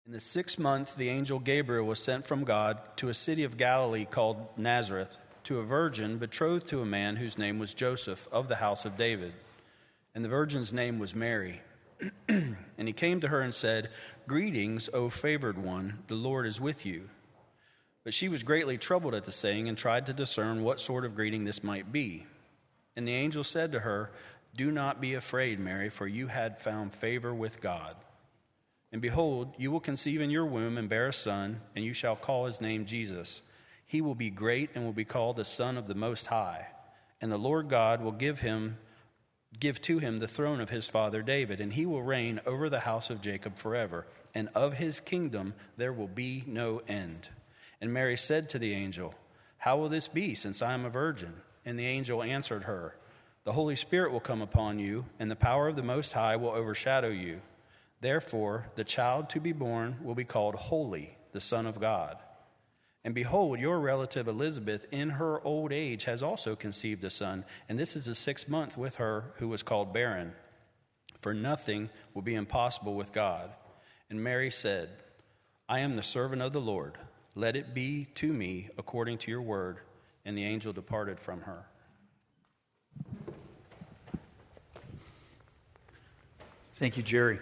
In the 6th month, the angel Gabriel was sent from God to a city of Galilee called Nazareth, to a virgin betrothed to a man whose name was Joseph, of the house of David. And the virgin's name was Mary. And he came to her and said, "Greetings, O favored one, the Lord is with you." But she was greatly troubled at the saying and tried to discern what sort of greeting this might be. And the angel said to her, "Do not be afraid, Mary, for you had found favor with God. And behold, you will conceive in your womb and bear a son, and you shall call his name Jesus. He will be great and will be called the Son of the Most High. And the Lord God will give to him the throne of his father David, and he will reign over the house of Jacob forever, and of his kingdom there will be no end." And Mary said to the angel, "How will this be, since I am a virgin?" And the angel answered her, "The Holy Spirit will come upon you, and the power of the Most High will overshadow you. Therefore, the child to be born will be called Holy, the Son of God. And behold, your relative Elizabeth in her old age has also conceived a son, and this is the 6th month with her who was called barren. For nothing will be impossible with God." And Mary said, "I am the servant of the Lord. Let it be to me according to your word." And the angel departed from her. Thank you, Jerry.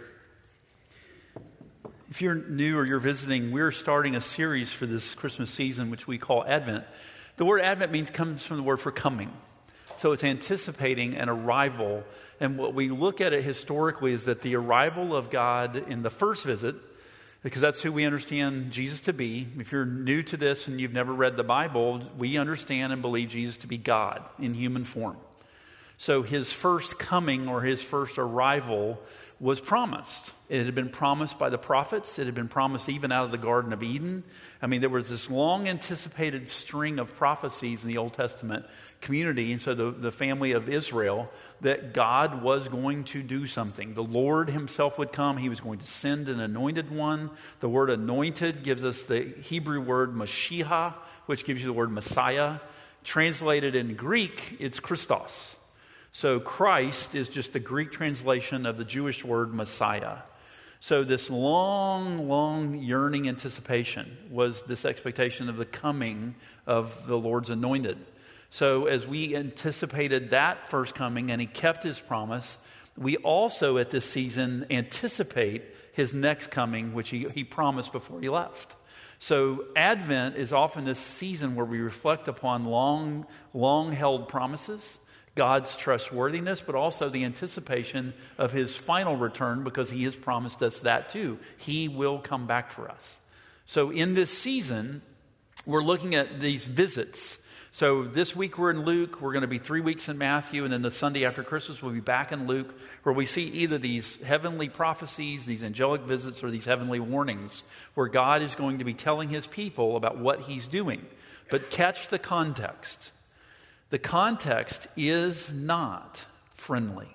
If you're new or you're visiting, we're starting a series for this Christmas season, which we call Advent. The word Advent comes from the word for coming. So it's anticipating an arrival. And what we look at it historically is that the arrival of God in the first visit, because that's who we understand Jesus to be. If you're new to this and you've never read the Bible, we understand and believe Jesus to be God in human form. So his first coming or his first arrival was promised. It had been promised by the prophets. It had been promised even out of the Garden of Eden. I mean, there was this long anticipated string of prophecies in the Old Testament community, and so the family of Israel, that God was going to do something. The Lord himself would come. He was going to send an anointed one. The word anointed gives us the Hebrew word Mashiach, which gives you the word Messiah. Translated in Greek, it's Christos. So Christ is just the Greek translation of the Jewish word Messiah. So this long yearning anticipation was this expectation of the coming of the Lord's anointed. So as we anticipated that first coming and he kept his promise, we also at this season anticipate his next coming, which he promised before he left. So Advent is often this season where we reflect upon long held promises, God's trustworthiness, but also the anticipation of his final return, because he has promised us that too. He will come back for us. So in this season, we're looking at these visits. So this week we're in Luke. We're going to be 3 weeks in Matthew. And then the Sunday after Christmas, we'll be back in Luke, where we see either these heavenly prophecies, these angelic visits, or these heavenly warnings, where God is going to be telling his people about what he's doing. But catch the context. The context is not friendly.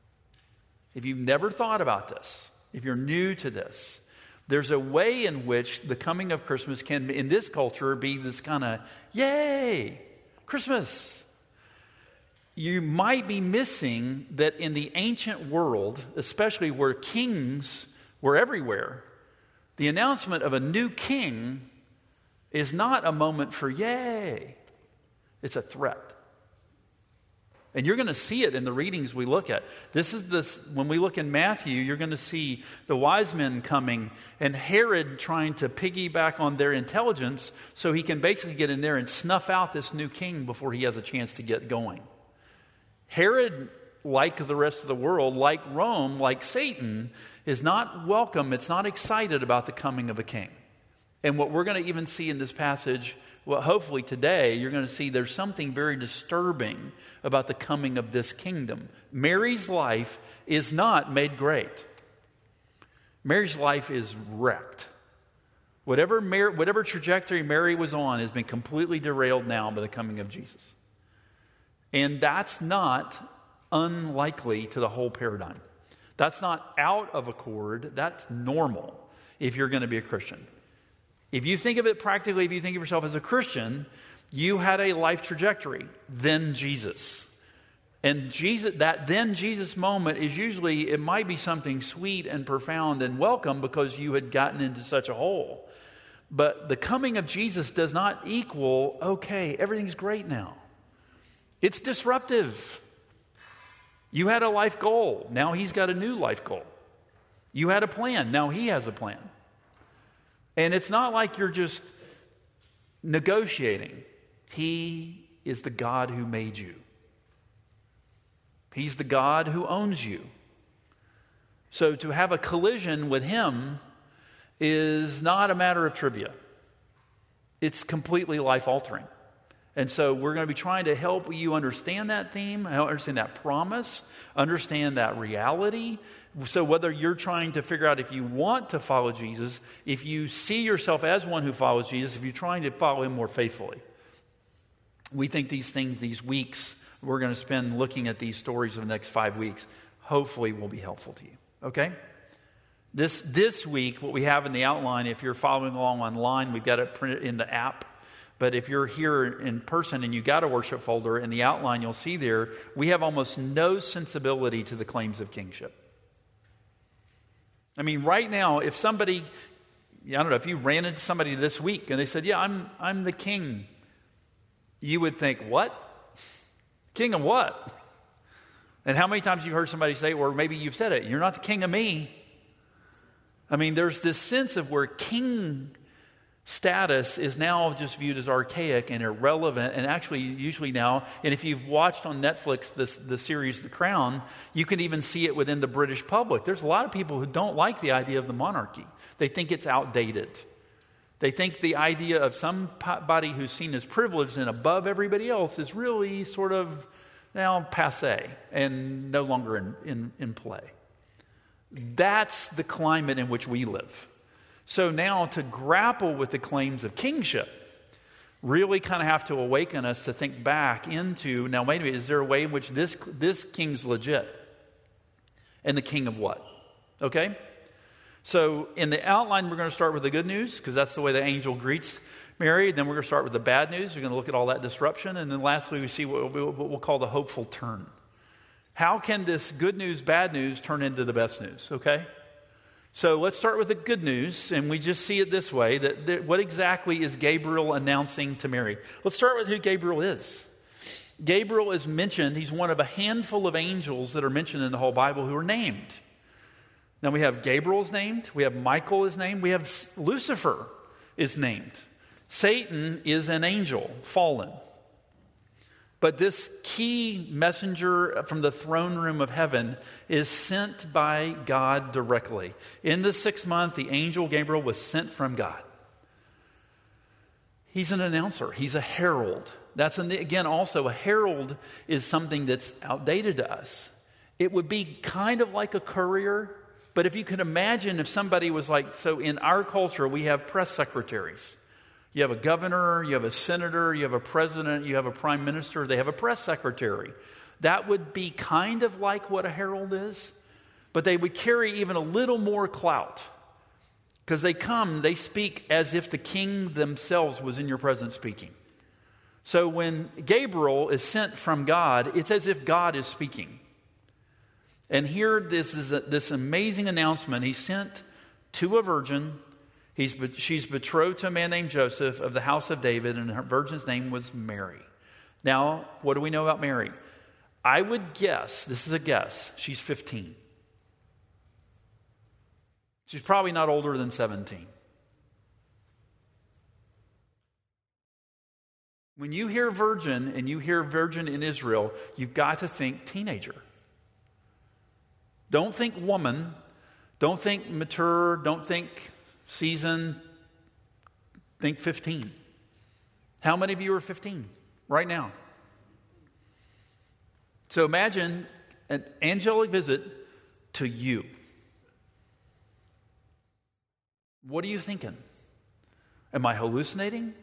If you've never thought about this, if you're new to this, there's a way in which the coming of Christmas can, in this culture, be this kind of, yay, Christmas. You might be missing that in the ancient world, especially where kings were everywhere, the announcement of a new king is not a moment for yay. It's a threat. And you're going to see it in the readings we look at. When we look in Matthew, you're going to see the wise men coming and Herod trying to piggyback on their intelligence so he can basically get in there and snuff out this new king before he has a chance to get going. Herod, like the rest of the world, like Rome, like Satan, is not welcome. It's not excited about the coming of a king. And what we're going to even see in this passage, well, hopefully today, you're going to see there's something very disturbing about the coming of this kingdom. Mary's life is not made great. Mary's life is wrecked. Whatever trajectory Mary was on has been completely derailed now by the coming of Jesus. And that's not unlikely to the whole paradigm. That's not out of accord. That's normal if you're going to be a Christian. If you think of it practically, if you think of yourself as a Christian, you had a life trajectory, then Jesus. And Jesus moment is usually, it might be something sweet and profound and welcome because you had gotten into such a hole. But the coming of Jesus does not equal, okay, everything's great now. It's disruptive. You had a life goal. Now he's got a new life goal. You had a plan. Now he has a plan. And it's not like you're just negotiating. He is the God who made you. He's the God who owns you. So to have a collision with him is not a matter of trivia. It's completely life-altering. And so we're going to be trying to help you understand that theme, understand that promise, understand that reality. So whether you're trying to figure out if you want to follow Jesus, if you see yourself as one who follows Jesus, if you're trying to follow him more faithfully. We think these things, these weeks, we're going to spend looking at these stories over the next 5 weeks, hopefully will be helpful to you. Okay? This week, what we have in the outline, if you're following along online, we've got it printed in the app. But if you're here in person and you got a worship folder, in the outline you'll see there, we have almost no sensibility to the claims of kingship. I mean, right now, if somebody, I don't know, if you ran into somebody this week and they said, yeah, I'm the king, you would think, what? King of what? And how many times you've heard somebody say, or maybe you've said it, you're not the king of me. I mean, there's this sense of where king status is now just viewed as archaic and irrelevant, and actually usually now, and if you've watched on Netflix the series The Crown, you can even see it within the British public. There's a lot of people who don't like the idea of the monarchy. They think it's outdated. They think the idea of somebody who's seen as privileged and above everybody else is really sort of now passé and no longer in play. That's the climate in which we live. So now to grapple with the claims of kingship really kind of have to awaken us to think back into, now wait a minute, is there a way in which this king's legit? And the king of what? Okay? So in the outline, we're going to start with the good news, because that's the way the angel greets Mary. Then we're going to start with the bad news. We're going to look at all that disruption. And then lastly, we see what we'll call the hopeful turn. How can this good news, bad news turn into the best news? Okay? So let's start with the good news, and we just see it this way, that what exactly is Gabriel announcing to Mary? Let's start with who Gabriel is. Gabriel is mentioned. He's one of a handful of angels that are mentioned in the whole Bible who are named. Now we have Gabriel's named, we have Michael is named, we have Lucifer is named. Satan is an angel, fallen. But this key messenger from the throne room of heaven is sent by God directly. In the 6th month, the angel Gabriel was sent from God. He's an announcer. He's a herald. That's, again, also a herald is something that's outdated to us. It would be kind of like a courier, but if you can imagine if somebody was like, so in our culture, we have press secretaries. You have a governor, you have a senator, you have a president, you have a prime minister, they have a press secretary. That would be kind of like what a herald is, but they would carry even a little more clout. Because they speak as if the king themselves was in your presence speaking. So when Gabriel is sent from God, it's as if God is speaking. And here this amazing announcement. He's sent to a virgin. She's betrothed to a man named Joseph of the house of David, and her virgin's name was Mary. Now, what do we know about Mary? I would guess, this is a guess, she's 15. She's probably not older than 17. When you hear virgin and you hear virgin in Israel, you've got to think teenager. Don't think woman. Don't think mature. Don't think seasoned. Think 15. How many of you are 15 right now? So imagine an angelic visit to you. What are you thinking? Am I hallucinating?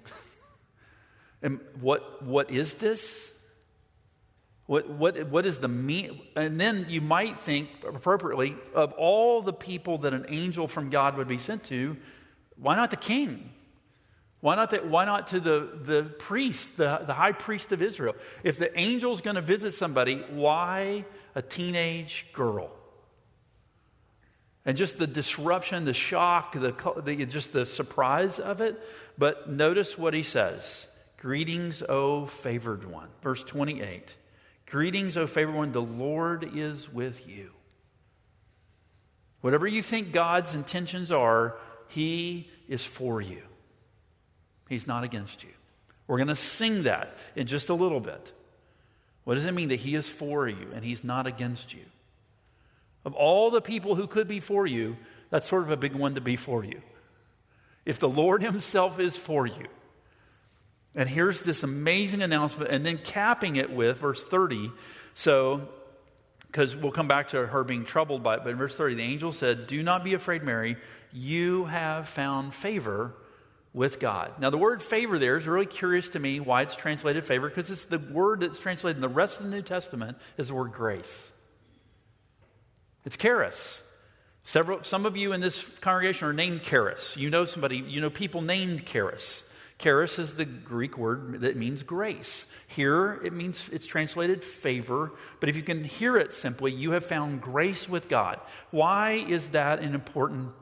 What is this? What is the mean? And then you might think appropriately of all the people that an angel from God would be sent to, why not the king? Why not to the priest, the high priest of Israel? If the angel's going to visit somebody, why a teenage girl? And just the disruption, the shock, just the surprise of it. But notice what he says. Greetings, O favored one. Verse 28. Greetings, O favored one, the Lord is with you. Whatever you think God's intentions are, He is for you. He's not against you. We're going to sing that in just a little bit. What does it mean that He is for you and He's not against you? Of all the people who could be for you, that's sort of a big one to be for you. If the Lord Himself is for you. And here's this amazing announcement, and then capping it with verse 30. So, because we'll come back to her being troubled by it, but in verse 30, the angel said, "Do not be afraid, Mary. You have found favor with God." Now, the word favor there is really curious to me why it's translated favor, because it's the word that's translated in the rest of the New Testament is the word grace. It's charis. Some of you in this congregation are named Charis. You know somebody, you know people named Charis. Charis is the Greek word that means grace. Here it's translated favor, but if you can hear it simply, you have found grace with God. Why is that an important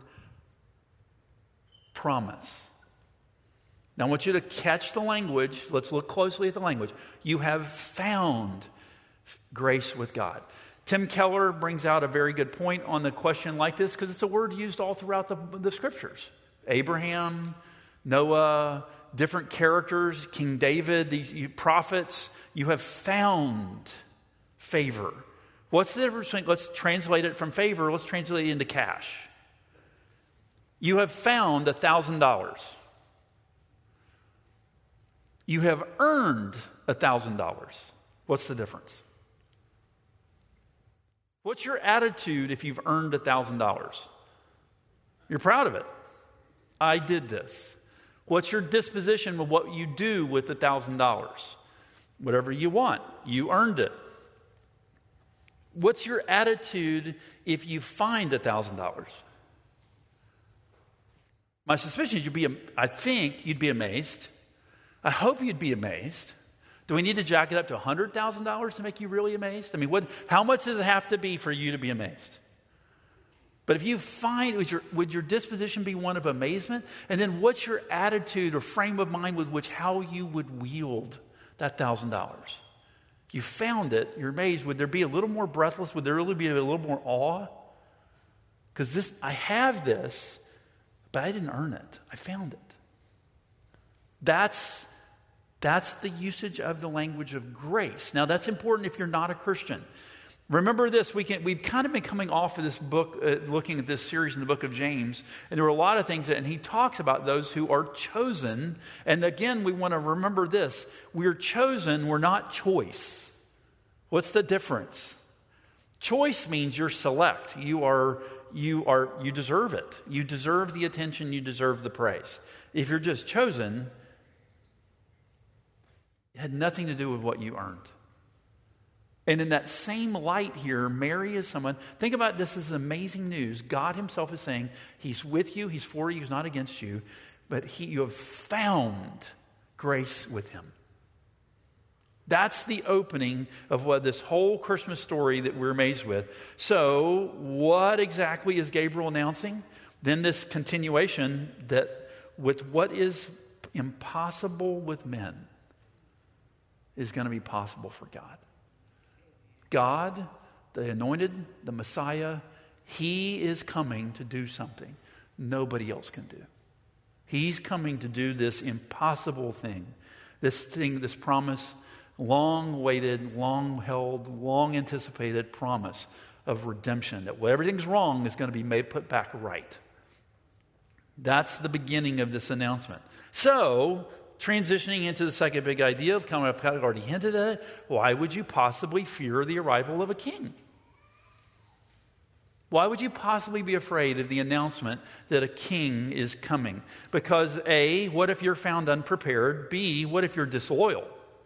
promise? Now I want you to catch the language. Let's look closely at the language. You have found grace with God. Tim Keller brings out a very good point on the question like this, because it's a word used all throughout the scriptures. Abraham, Noah, different characters, King David, these prophets. You have found favor. What's the difference between, let's translate it from favor, let's translate it into cash. You have found $1,000. You have earned $1,000. What's the difference? What's your attitude if you've earned $1,000? You're proud of it. I did this. What's your disposition of what you do with $1,000? Whatever you want. You earned it. What's your attitude if you find $1,000? My suspicion is I think you'd be amazed. I hope you'd be amazed. Do we need to jack it up to $100,000 to make you really amazed? I mean, how much does it have to be for you to be amazed? But if you find, would your disposition be one of amazement? And then what's your attitude or frame of mind with which how you would wield that $1,000? You found it, you're amazed. Would there be a little more breathless? Would there really be a little more awe? Because I have this, but I didn't earn it. I found it. That's the usage of the language of grace. Now, that's important if you're not a Christian. Remember this, we've kind of been coming off of this book, looking at this series in the book of James, and there were a lot of things and he talks about those who are chosen. And again, we want to remember this. We're chosen, we're not choice. What's the difference? Choice means you're select. You deserve it. You deserve the attention, you deserve the praise. If you're just chosen, it had nothing to do with what you earned. And in that same light here, Mary is someone, think about this as amazing news. God Himself is saying, He's with you, He's for you, He's not against you, but you have found grace with Him. That's the opening of what this whole Christmas story that we're amazed with. So, what exactly is Gabriel announcing? Then this continuation that with what is impossible with men is going to be possible for God. God, the anointed, the Messiah, He is coming to do something nobody else can do. He's coming to do this impossible thing, this promise, long-awaited, long-held, long-anticipated promise of redemption, that when everything's wrong is going to be put back right. That's the beginning of this announcement. So, transitioning into the second big idea, I've already hinted at it. Why would you possibly fear the arrival of a king? Why would you possibly be afraid of the announcement that a king is coming? Because A, what if you're found unprepared? B, what if you're disloyal?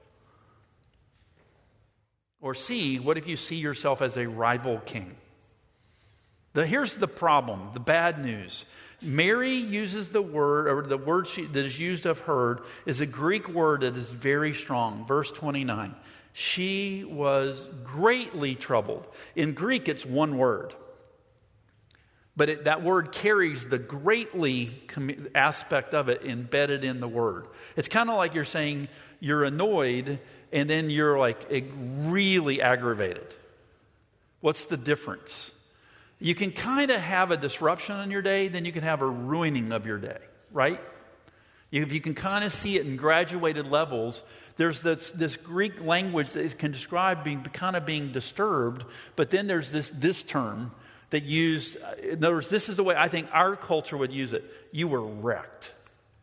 Or C, what if you see yourself as a rival king? Here's the problem, the bad news. Mary uses the word, or the word that is used of heard, is a Greek word that is very strong. Verse 29. She was greatly troubled. In Greek, it's one word. But that word carries the greatly aspect of it embedded in the word. It's kind of like you're saying you're annoyed and then you're like really aggravated. What's the difference? You can kind of have a disruption in your day, then you can have a ruining of your day, right? If you can kind of see it in graduated levels, there's this Greek language that can describe being disturbed, but then there's this term that used, in other words, this is the way I think our culture would use it. You were wrecked.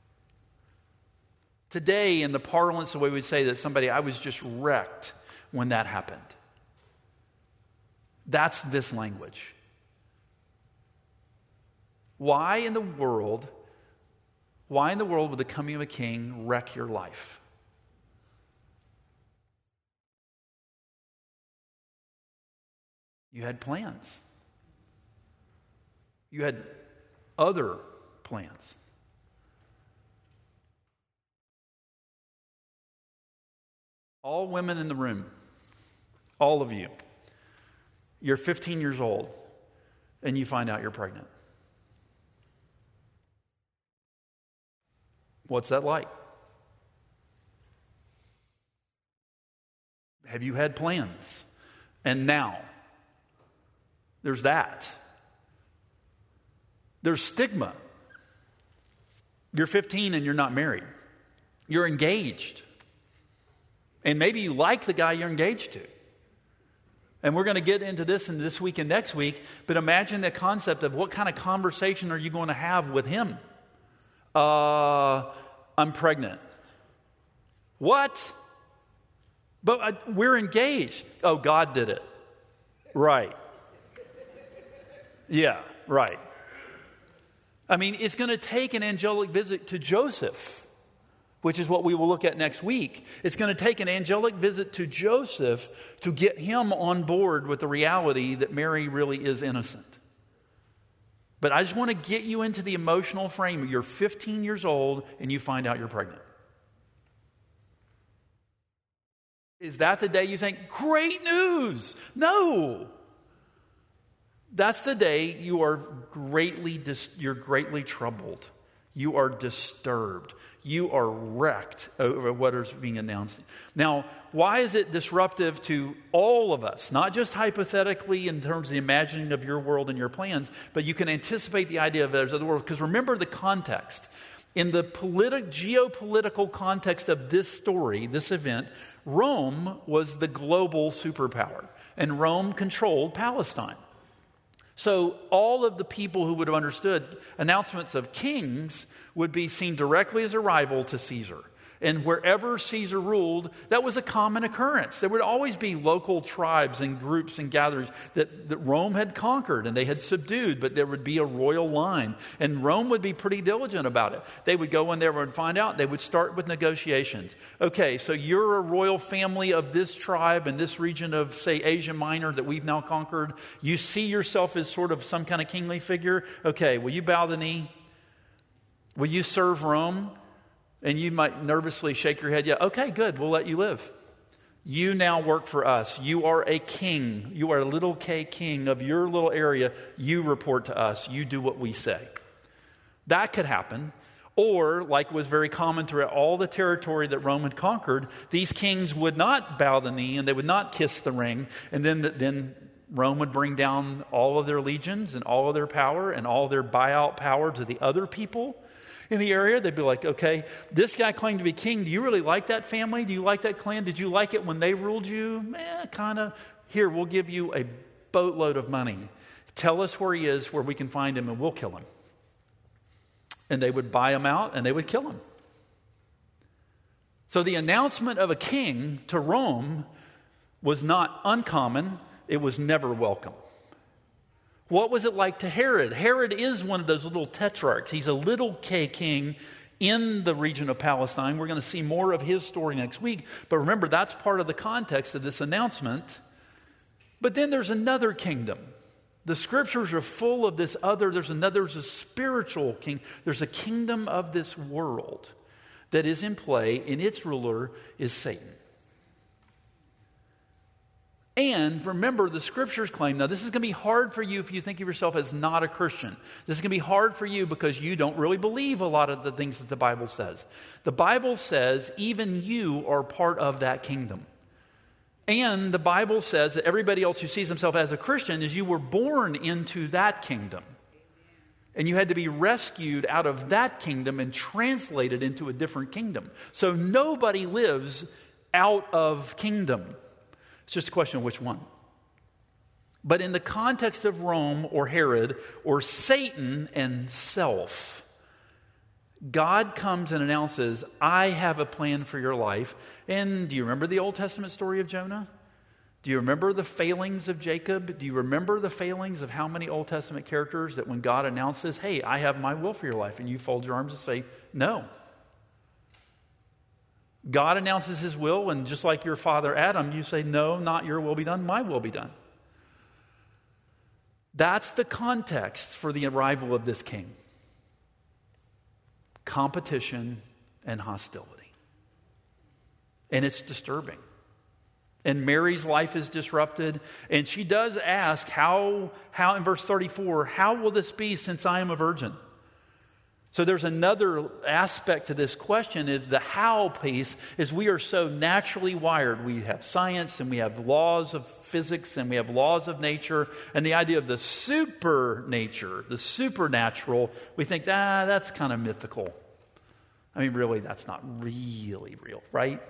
Today, in the parlance, the way we say that somebody, I was just wrecked when that happened. That's this language. Why in the world would the coming of a king wreck your life? You had plans. You had other plans. All women in the room, all of you, you're 15 years old and you find out you're pregnant. What's that like? Have you had plans? And now, there's that. There's stigma. You're 15 and you're not married. You're engaged. And maybe you like the guy you're engaged to. And we're going to get into this in this week and next week, but imagine the concept of what kind of conversation are you going to have with him? I'm pregnant. What? But we're engaged. Oh, God did it. Right. Yeah, right. I mean, it's going to take an angelic visit to Joseph, which is what we will look at next week. It's going to take an angelic visit to Joseph to get him on board with the reality that Mary really is innocent. But I just want to get you into the emotional frame. You're 15 years old and you find out you're pregnant. Is that the day you think, great news? No. That's the day you are you're greatly troubled. You are disturbed. You are wrecked over what is being announced. Now, why is it disruptive to all of us? Not just hypothetically in terms of the imagining of your world and your plans, but you can anticipate the idea of there's other world. Because remember the context. In the geopolitical context of this story, this event, Rome was the global superpower. And Rome controlled Palestine. So all of the people who would have understood announcements of kings would be seen directly as a rival to Caesar. And wherever Caesar ruled, that was a common occurrence. There would always be local tribes and groups and gatherings that Rome had conquered and they had subdued, but there would be a royal line. And Rome would be pretty diligent about it. They would go in there and find out. They would start with negotiations. Okay, so you're a royal family of this tribe and this region of, say, Asia Minor that we've now conquered. You see yourself as sort of some kind of kingly figure. Okay, will you bow the knee? Will you serve Rome? And you might nervously shake your head. Yeah, okay, good. We'll let you live. You now work for us. You are a king. You are a little K king of your little area. You report to us. You do what we say. That could happen. Or, like was very common throughout all the territory that Rome had conquered, these kings would not bow the knee and they would not kiss the ring. And then Rome would bring down all of their legions and all of their power and all their buyout power to the other people in the area. They'd be like, okay, this guy claimed to be king. Do you really like that family? Do you like that clan? Did you like it when they ruled you? Kind of. Here, we'll give you a boatload of money. Tell us where he is, where we can find him, and we'll kill him. And they would buy him out, and they would kill him. So the announcement of a king to Rome was not uncommon. It was never welcome. What was it like to Herod? Herod is one of those little tetrarchs. He's a little K king in the region of Palestine. We're going to see more of his story next week. But remember, that's part of the context of this announcement. But then there's another kingdom The scriptures are full of this other, there's a spiritual king. There's a kingdom of this world that is in play, and its ruler is Satan. And remember, the scriptures claim, now this is going to be hard for you if you think of yourself as not a Christian. This is going to be hard for you because you don't really believe a lot of the things that the Bible says. The Bible says even you are part of that kingdom. And the Bible says that everybody else who sees himself as a Christian is you were born into that kingdom. And you had to be rescued out of that kingdom and translated into a different kingdom. So nobody lives out of kingdom. It's just a question of which one. But in the context of Rome or Herod or Satan and self, God comes and announces, I have a plan for your life. And do you remember the Old Testament story of Jonah? Do you remember the failings of Jacob? Do you remember the failings of how many Old Testament characters that when God announces, hey, I have my will for your life, and you fold your arms and say, no. God announces his will, and just like your father Adam, you say, no, not your will be done, my will be done. That's the context for the arrival of this king. Competition and hostility. And it's disturbing. And Mary's life is disrupted. And she does ask, how in verse 34, how will this be since I am a virgin? So there's another aspect to this question is the how piece is we are so naturally wired. We have science and we have laws of physics and we have laws of nature. And the idea of the supernature, the supernatural, we think, that's kind of mythical. I mean, really, that's not really real, right?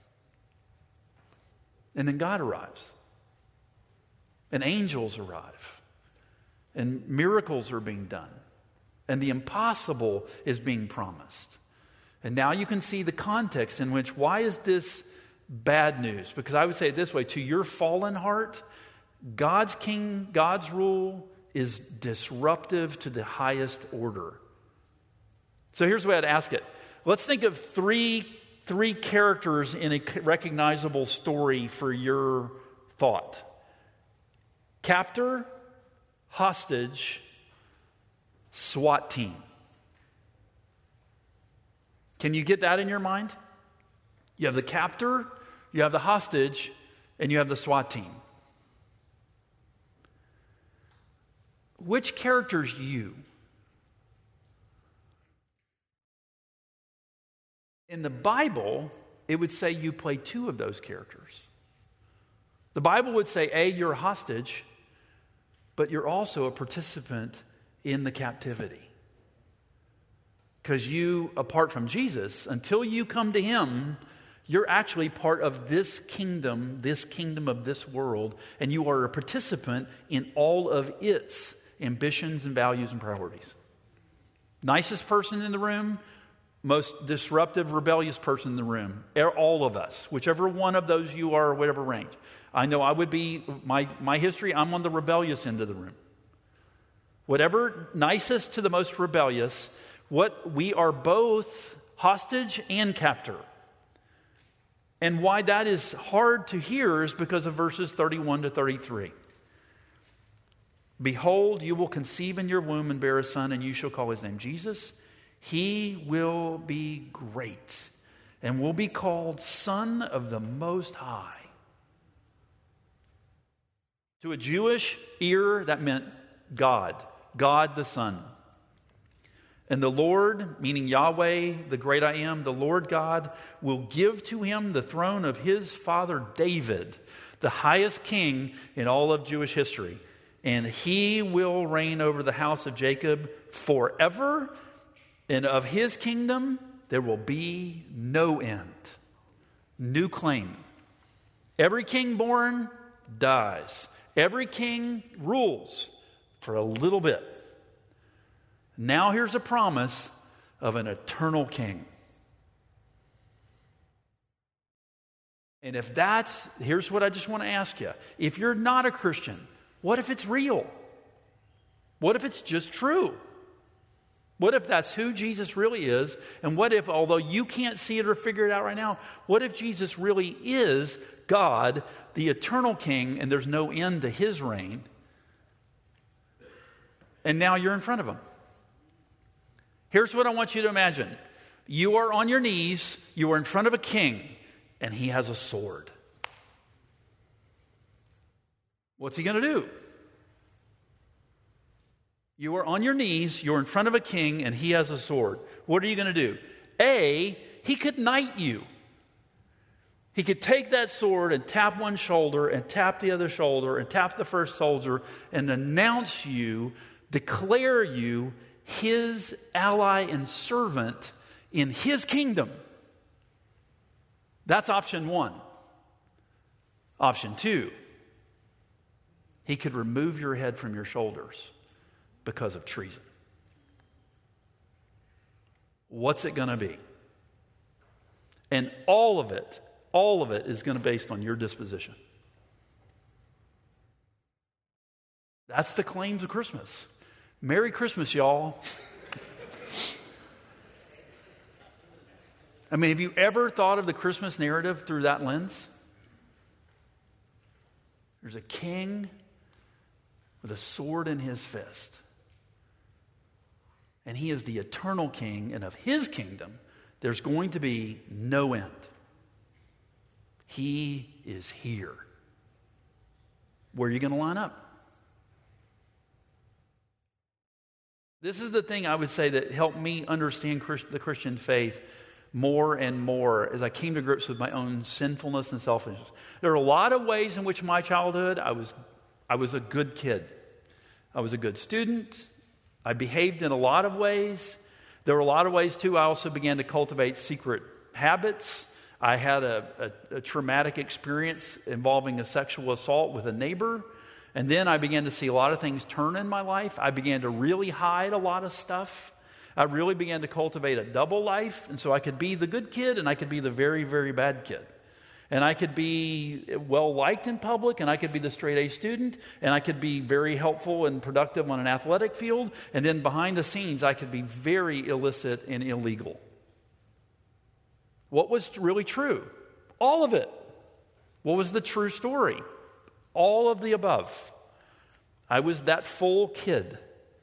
And then God arrives. And angels arrive. And miracles are being done. And the impossible is being promised. And now you can see the context in which, why is this bad news? Because I would say it this way, to your fallen heart, God's king, God's rule is disruptive to the highest order. So here's the way I'd ask it. Let's think of three characters in a recognizable story for your thought. Captor, hostage, SWAT team. Can you get that in your mind? You have the captor, you have the hostage, and you have the SWAT team. Which character's you? In the Bible, it would say you play two of those characters. The Bible would say, you're a hostage, but you're also a participant in the captivity. Because you, apart from Jesus, until you come to him, you're actually part of this kingdom of this world, and you are a participant in all of its ambitions and values and priorities. Nicest person in the room, most disruptive, rebellious person in the room. All of us, whichever one of those you are, whatever range. I know I would be, my history, I'm on the rebellious end of the room. Whatever nicest to the most rebellious, what we are both hostage and captor. And why that is hard to hear is because of verses 31 to 33. Behold, you will conceive in your womb and bear a son, and you shall call his name Jesus. He will be great and will be called Son of the Most High. To a Jewish ear, that meant God the Son. And the Lord, meaning Yahweh, the great I am, the Lord God, will give to him the throne of his father David, the highest king in all of Jewish history. And he will reign over the house of Jacob forever. And of his kingdom, there will be no end. New claim. Every king born dies. Every king rules for a little bit. Now here's a promise of an eternal king. And if here's what I just want to ask you. If you're not a Christian, what if it's real? What if it's just true? What if that's who Jesus really is? And what if, although you can't see it or figure it out right now, what if Jesus really is God, the eternal king, and there's no end to his reign? and now you're in front of him. Here's what I want you to imagine. You are on your knees, you are in front of a king, and he has a sword. What's he going to do? You are on your knees, you're in front of a king, and he has a sword. What are you going to do? A, he could knight you. He could take that sword and tap one shoulder and tap the other shoulder and tap the first soldier and announce you, declare you his ally and servant in his kingdom. That's option one. Option two, he could remove your head from your shoulders because of treason. What's it going to be? And all of it is going to be based on your disposition. That's the claims of Christmas. Merry Christmas, y'all. I mean, have you ever thought of the Christmas narrative through that lens? There's a king with a sword in his fist. And he is the eternal king, and of his kingdom, there's going to be no end. He is here. Where are you going to line up? This is the thing I would say that helped me understand the Christian faith more and more as I came to grips with my own sinfulness and selfishness. There are a lot of ways in which my childhood, I was a good kid. I was a good student. I behaved in a lot of ways. There were a lot of ways, too, I also began to cultivate secret habits. I had a traumatic experience involving a sexual assault with a neighbor. And then I began to see a lot of things turn in my life. I began to really hide a lot of stuff. I really began to cultivate a double life. And so I could be the good kid and I could be the very, very bad kid. And I could be well-liked in public, and I could be the straight-A student, and I could be very helpful and productive on an athletic field, and then behind the scenes, I could be very illicit and illegal. What was really true? All of it. What was the true story? All of the above. I was that full kid.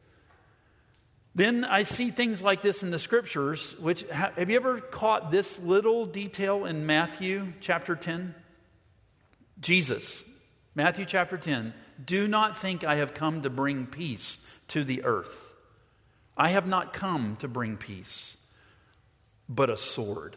Then I see things like this in the scriptures, which, have you ever caught this little detail in Matthew chapter 10? Jesus, Matthew chapter 10, do not think I have come to bring peace to the earth. I have not come to bring peace, but a sword.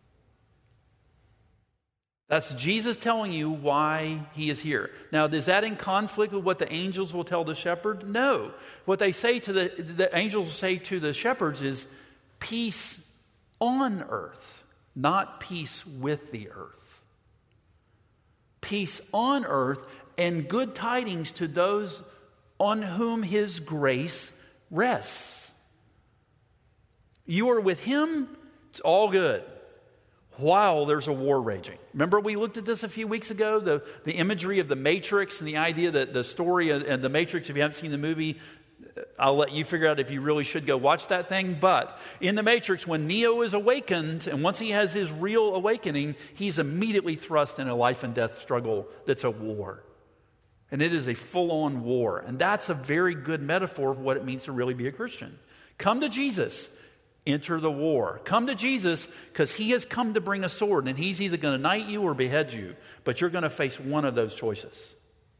That's Jesus telling you why he is here. Now, is that in conflict with what the angels will tell the shepherd? No. What they say to the angels say to the shepherds is peace on earth, not peace with the earth. Peace on earth and good tidings to those on whom his grace rests. You are with him, it's all good. While there's a war raging. Remember we looked at this a few weeks ago, the imagery of the Matrix and the idea that the story and the Matrix, if you haven't seen the movie, I'll let you figure out if you really should go watch that thing. But in the Matrix, when Neo is awakened, and once he has his real awakening, he's immediately thrust in a life and death struggle that's a war. And it is a full-on war. And that's a very good metaphor of what it means to really be a Christian. Come to Jesus. Enter the war. Come to Jesus because he has come to bring a sword, and he's either going to knight you or behead you, but you're going to face one of those choices.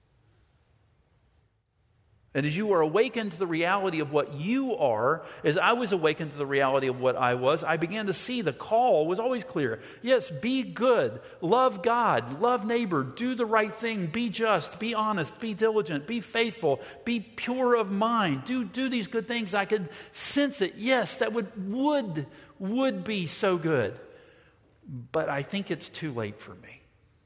And as you are awakened to the reality of what you are, as I was awakened to the reality of what I was, I began to see the call was always clear. Yes, be good, love God, love neighbor, do the right thing, be just, be honest, be diligent, be faithful, be pure of mind, do these good things. I could sense it. Yes, that would be so good. But I think it's too late for me.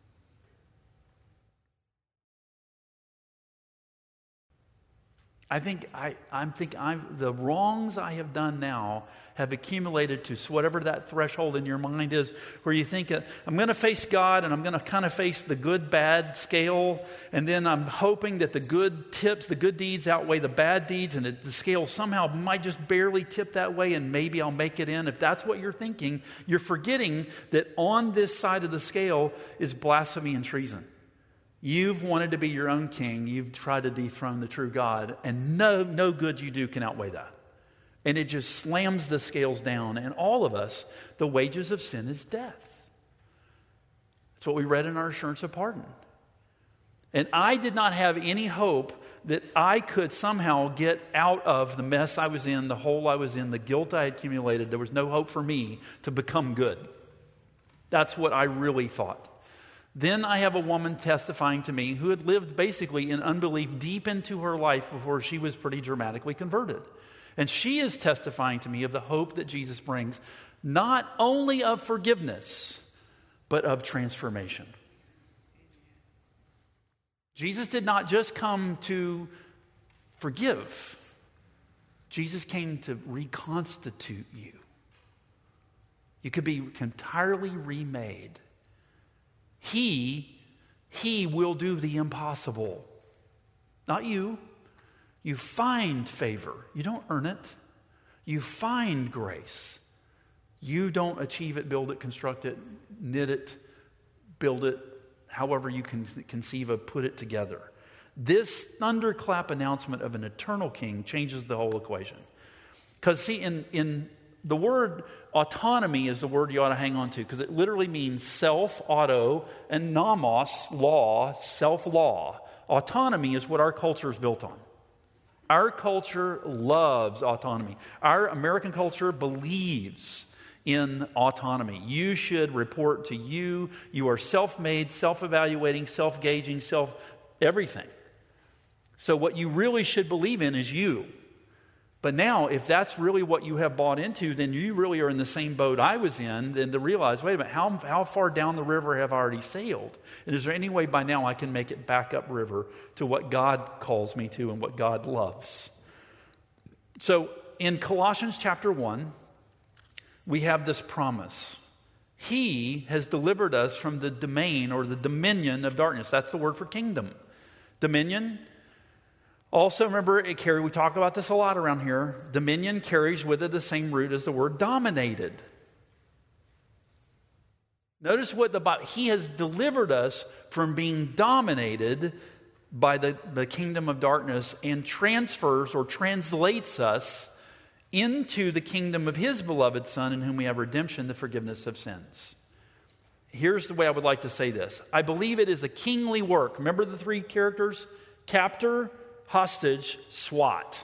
I think the wrongs I have done now have accumulated to whatever that threshold in your mind is, where you think, I'm going to face God and I'm going to kind of face the good-bad scale, and then I'm hoping that the good deeds outweigh the bad deeds, and the scale somehow might just barely tip that way, and maybe I'll make it in. If that's what you're thinking, you're forgetting that on this side of the scale is blasphemy and treason. You've wanted to be your own king. You've tried to dethrone the true God. And no good you do can outweigh that. And it just slams the scales down. And all of us, the wages of sin is death. That's what we read in our assurance of pardon. And I did not have any hope that I could somehow get out of the mess I was in, the hole I was in, the guilt I had accumulated. There was no hope for me to become good. That's what I really thought. Then I have a woman testifying to me who had lived basically in unbelief deep into her life before she was pretty dramatically converted. And she is testifying to me of the hope that Jesus brings, not only of forgiveness, but of transformation. Jesus did not just come to forgive. Jesus came to reconstitute you. You could be entirely remade. He will do the impossible. Not you. You find favor. You don't earn it. You find grace. You don't achieve it, build it, construct it, knit it, build it, however you can conceive of, put it together. This thunderclap announcement of an eternal king changes the whole equation. Because see, in the word autonomy is the word you ought to hang on to, because it literally means self, auto, and nomos, law, self-law. Autonomy is what our culture is built on. Our culture loves autonomy. Our American culture believes in autonomy. You should report to you. You are self-made, self-evaluating, self-gauging, everything. So what you really should believe in is you. But now, if that's really what you have bought into, then you really are in the same boat I was in, then to realize, wait a minute, how far down the river have I already sailed? And is there any way by now I can make it back up river to what God calls me to and what God loves? So in Colossians chapter 1, we have this promise. He has delivered us from the domain or the dominion of darkness. That's the word for kingdom. Dominion. Also, remember, we talk about this a lot around here. Dominion carries with it the same root as the word dominated. Notice he has delivered us from being dominated by the kingdom of darkness and transfers or translates us into the kingdom of his beloved Son, in whom we have redemption, the forgiveness of sins. Here's the way I would like to say this. I believe it is a kingly work. Remember the three characters? Captor, hostage, SWAT.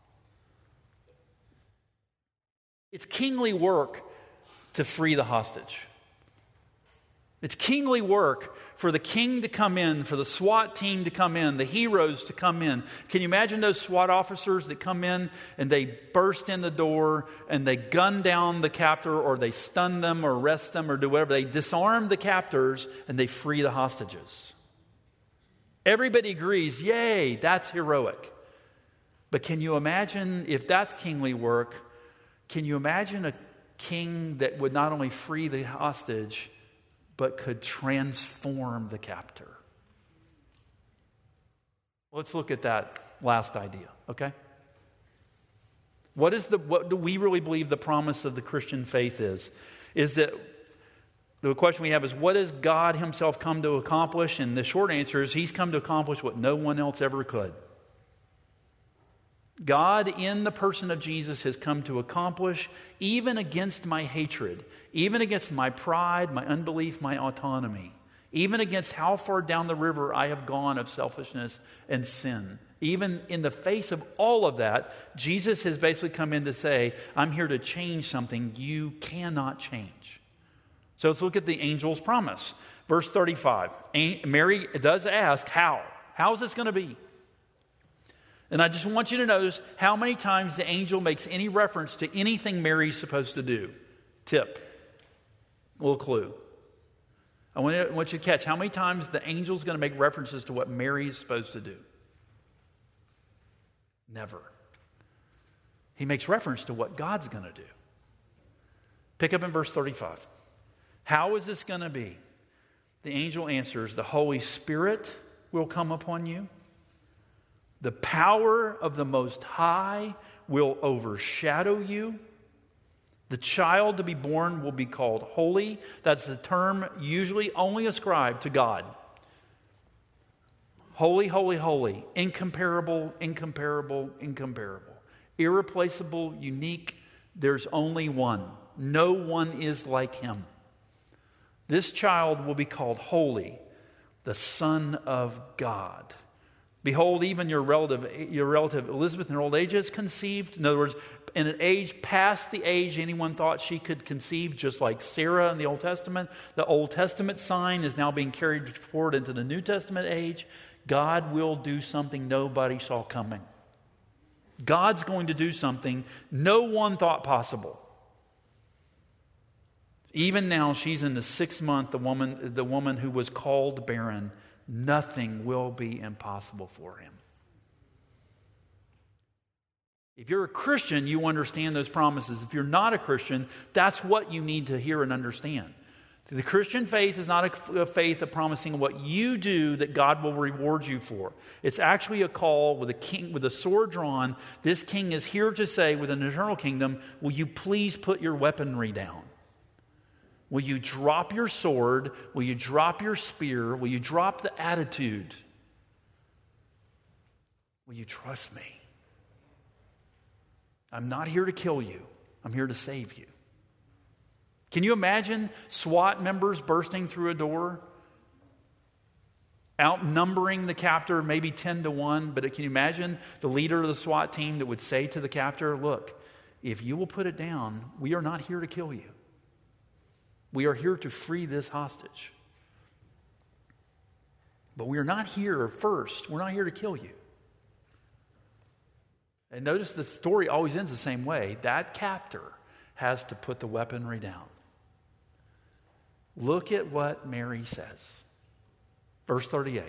It's kingly work to free the hostage. It's kingly work for the king to come in, for the SWAT team to come in, the heroes to come in. Can you imagine those SWAT officers that come in and they burst in the door and they gun down the captor, or they stun them or arrest them or do whatever. They disarm the captors and they free the hostages. Everybody agrees, yay, that's heroic. But can you imagine, if that's kingly work, can you imagine a king that would not only free the hostage, but could transform the captor? Let's look at that last idea, okay? What do we really believe the promise of the Christian faith is? Is that the question we have is, what has God himself come to accomplish? And the short answer is, he's come to accomplish what no one else ever could. God, in the person of Jesus, has come to accomplish, even against my hatred, even against my pride, my unbelief, my autonomy, even against how far down the river I have gone of selfishness and sin. Even in the face of all of that, Jesus has basically come in to say, I'm here to change something you cannot change. So let's look at the angel's promise. Verse 35. Mary does ask, how? How is this going to be? And I just want you to notice how many times the angel makes any reference to anything Mary's supposed to do. Tip. A little clue. I want you to catch how many times the angel's going to make references to what Mary's supposed to do. Never. He makes reference to what God's going to do. Pick up in verse 35. How is this going to be? The angel answers, the Holy Spirit will come upon you. The power of the Most High will overshadow you. The child to be born will be called holy. That's the term usually only ascribed to God. Holy, holy, holy. Incomparable, incomparable, incomparable. Irreplaceable, unique. There's only one. No one is like him. This child will be called holy, the Son of God. Behold, even your relative Elizabeth in her old age has conceived. In other words, in an age past the age anyone thought she could conceive, just like Sarah in the Old Testament. The Old Testament sign is now being carried forward into the New Testament age. God will do something nobody saw coming. God's going to do something no one thought possible. Even now, she's in the 6th month, the woman who was called barren. Nothing will be impossible for him. If you're a Christian, you understand those promises. If you're not a Christian, that's what you need to hear and understand. The Christian faith is not a faith of promising what you do that God will reward you for. It's actually a call with a king with a sword drawn. This king is here to say, with an eternal kingdom, will you please put your weaponry down? Will you drop your sword? Will you drop your spear? Will you drop the attitude? Will you trust me? I'm not here to kill you. I'm here to save you. Can you imagine SWAT members bursting through a door, outnumbering the captor maybe 10-1? But can you imagine the leader of the SWAT team that would say to the captor, look, if you will put it down, we are not here to kill you. We are here to free this hostage. But we are not here first. We're not here to kill you. And notice the story always ends the same way. That captor has to put the weaponry down. Look at what Mary says. Verse 38.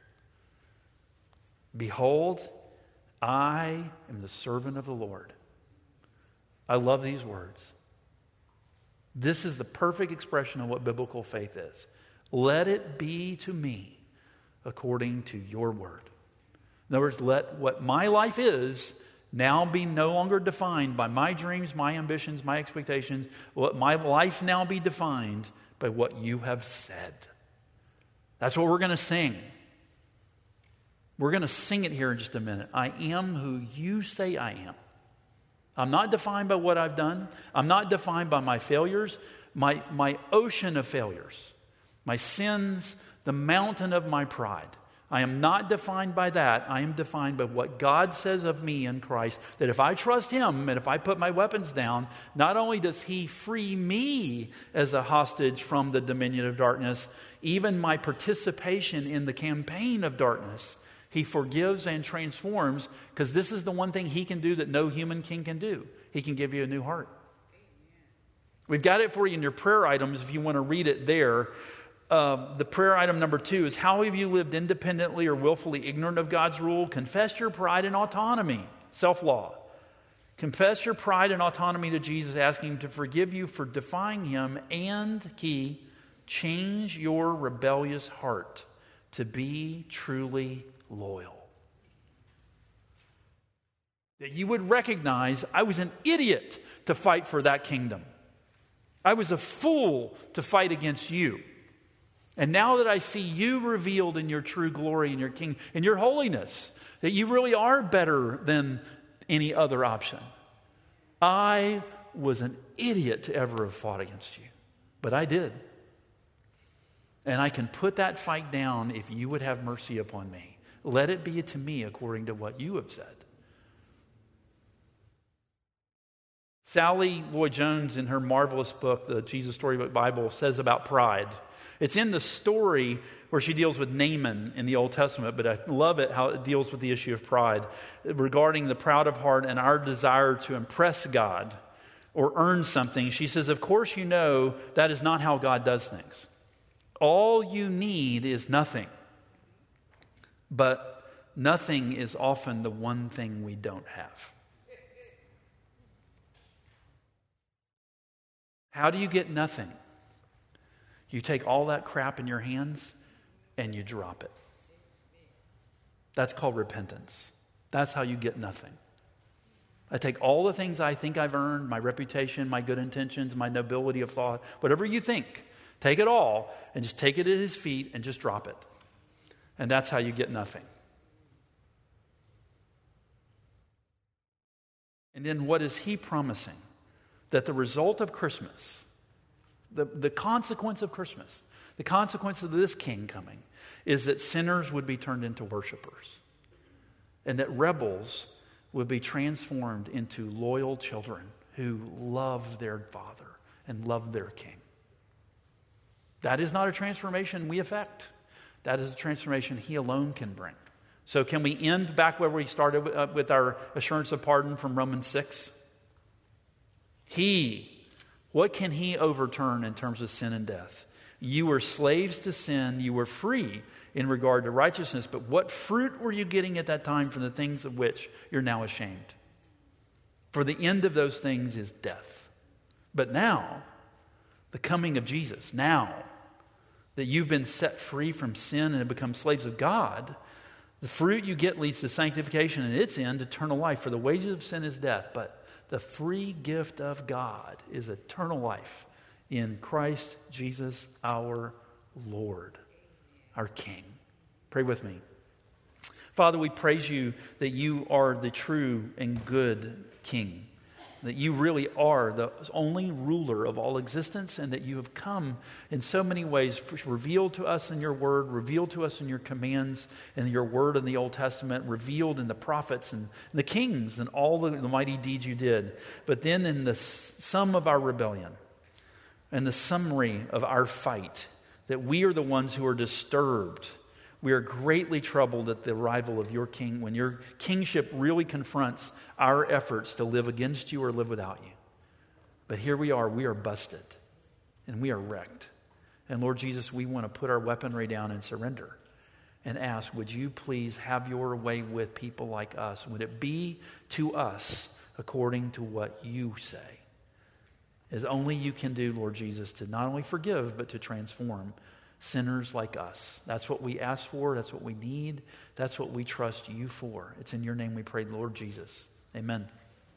Behold, I am the servant of the Lord. I love these words. This is the perfect expression of what biblical faith is. Let it be to me according to your word. In other words, let what my life is now be no longer defined by my dreams, my ambitions, my expectations. Let my life now be defined by what you have said. That's what we're going to sing. We're going to sing it here in just a minute. I am who you say I am. I'm not defined by what I've done. I'm not defined by my failures, my ocean of failures, my sins, the mountain of my pride. I am not defined by that. I am defined by what God says of me in Christ, that if I trust Him and if I put my weapons down, not only does He free me as a hostage from the dominion of darkness, even my participation in the campaign of darkness, He forgives and transforms, because this is the one thing He can do that no human king can do. He can give you a new heart. We've got it for you in your prayer items if you want to read it there. The prayer item number 2 is, how have you lived independently or willfully ignorant of God's rule? Confess your pride and autonomy, self-law. Confess your pride and autonomy to Jesus, asking Him to forgive you for defying Him, and key, change your rebellious heart to be truly loyal. That you would recognize, I was an idiot to fight for that kingdom. I was a fool to fight against you. And now that I see you revealed in your true glory and your king, in your holiness, that you really are better than any other option. I was an idiot to ever have fought against you, but I did. And I can put that fight down if you would have mercy upon me. Let it be to me according to what you have said. Sally Lloyd-Jones, in her marvelous book, the Jesus Storybook Bible, says about pride. It's in the story where she deals with Naaman in the Old Testament, but I love it how it deals with the issue of pride regarding the proud of heart and our desire to impress God or earn something. She says, of course you know that is not how God does things. All you need is nothing. But nothing is often the one thing we don't have. How do you get nothing? You take all that crap in your hands and you drop it. That's called repentance. That's how you get nothing. I take all the things I think I've earned, my reputation, my good intentions, my nobility of thought, whatever you think, take it all and just take it at His feet and just drop it. And that's how you get nothing. And then what is he promising? That the result of Christmas, the consequence of Christmas, the consequence of this king coming, is that sinners would be turned into worshipers. And that rebels would be transformed into loyal children who love their father and love their king. That is not a transformation we effect. That is a transformation he alone can bring. So can we end back where we started with our assurance of pardon from Romans 6? What can he overturn in terms of sin and death? You were slaves to sin. You were free in regard to righteousness. But what fruit were you getting at that time from the things of which you're now ashamed? For the end of those things is death. But now, the coming of Jesus, now that you've been set free from sin and have become slaves of God, the fruit you get leads to sanctification and its end, eternal life. For the wages of sin is death, but the free gift of God is eternal life in Christ Jesus our Lord, our King. Pray with me. Father, we praise you that you are the true and good King, that you really are the only ruler of all existence, and that you have come in so many ways, revealed to us in your word, revealed to us in your commands, in your word in the Old Testament, revealed in the prophets and the kings and all the mighty deeds you did. But then in the sum of our rebellion and the summary of our fight, that we are the ones who are disturbed. We are greatly troubled at the arrival of your king, when your kingship really confronts our efforts to live against you or live without you. But here we are busted, and we are wrecked. And Lord Jesus, we want to put our weaponry down and surrender and ask, would you please have your way with people like us? Would it be to us according to what you say? As only you can do, Lord Jesus, to not only forgive, but to transform sinners like us. That's what we ask for. That's what we need. That's what we trust you for. It's in your name we pray, Lord Jesus. Amen.